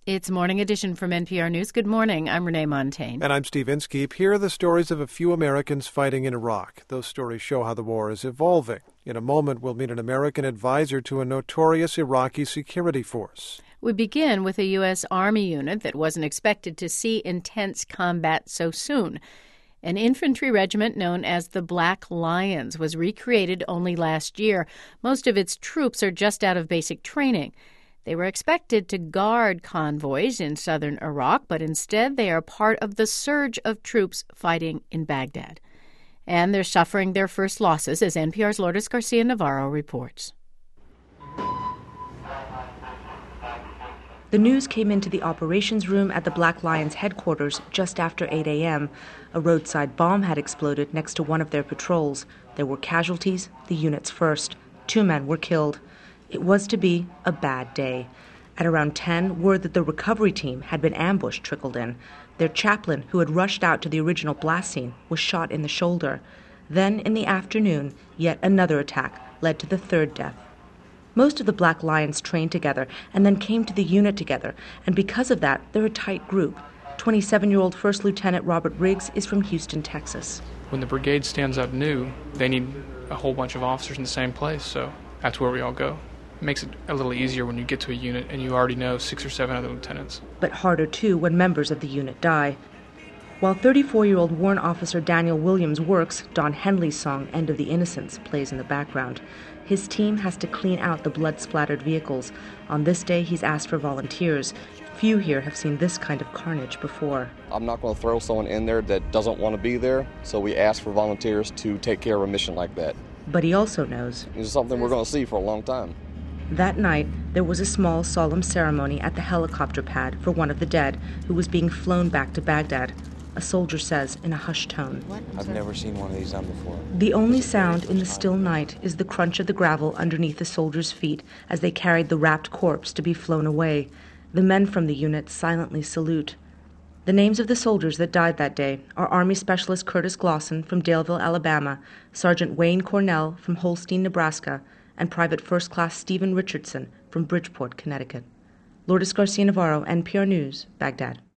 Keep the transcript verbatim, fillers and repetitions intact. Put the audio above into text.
It's Morning Edition from N P R News. Good morning. I'm Renee Montaigne. And I'm Steve Inskeep. Here are the stories of a few Americans fighting in Iraq. Those stories show how the war is evolving. In a moment, we'll meet an American advisor to a notorious Iraqi security force. We begin with a U S. Army unit that wasn't expected to see intense combat so soon. An infantry regiment known as the Black Lions was recreated only last year. Most of its troops are just out of basic training. They were expected to guard convoys in southern Iraq, but instead they are part of the surge of troops fighting in Baghdad. And they're suffering their first losses, as N P R's Lourdes Garcia-Navarro reports. The news came into the operations room at the Black Lions headquarters just after eight a.m. A roadside bomb had exploded next to one of their patrols. There were casualties, the unit's first. Two men were killed. It was to be a bad day. At around ten, word that the recovery team had been ambushed trickled in. Their chaplain, who had rushed out to the original blast scene, was shot in the shoulder. Then, in the afternoon, yet another attack led to the third death. Most of the Black Lions trained together and then came to the unit together, and because of that, they're a tight group. twenty-seven-year-old First Lieutenant Robert Riggs is from Houston, Texas. When the brigade stands up new, they need a whole bunch of officers in the same place, so that's where we all go. It makes it a little easier when you get to a unit and you already know six or seven other lieutenants. But harder, too, when members of the unit die. While thirty-four-year-old Warrant Officer Daniel Williams works, Don Henley's song, End of the Innocents, plays in the background. His team has to clean out the blood-splattered vehicles. On this day, he's asked for volunteers. Few here have seen this kind of carnage before. I'm not going to throw someone in there that doesn't want to be there, so we ask for volunteers to take care of a mission like that. But he also knows It's something we're going to see for a long time. That night, there was a small, solemn ceremony at the helicopter pad for one of the dead who was being flown back to Baghdad. A soldier says in a hushed tone. I've never seen one of these done before. The only sound in the still night is the crunch of the gravel underneath the soldiers' feet as they carried the wrapped corpse to be flown away. The men from the unit silently salute. The names of the soldiers that died that day are Army Specialist Curtis Glosson from Daleville, Alabama, Sergeant Wayne Cornell from Holstein, Nebraska, and Private First Class Stephen Richardson from Bridgeport, Connecticut. Lourdes Garcia-Navarro, N P R News, Baghdad.